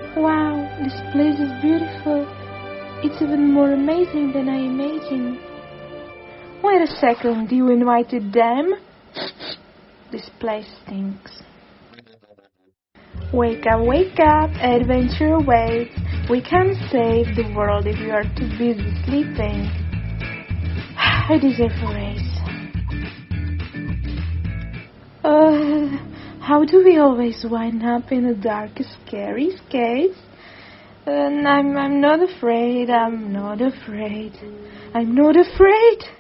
Wow, this place is beautiful. It's even more amazing than I imagined. Wait a second, you invited them? This place stinks. Wake up, adventure awaits. We can save the world if you are too busy sleeping. I deserve a raise. How do we always wind up in the darkest, scariest caves? I'm not afraid. I'm not afraid.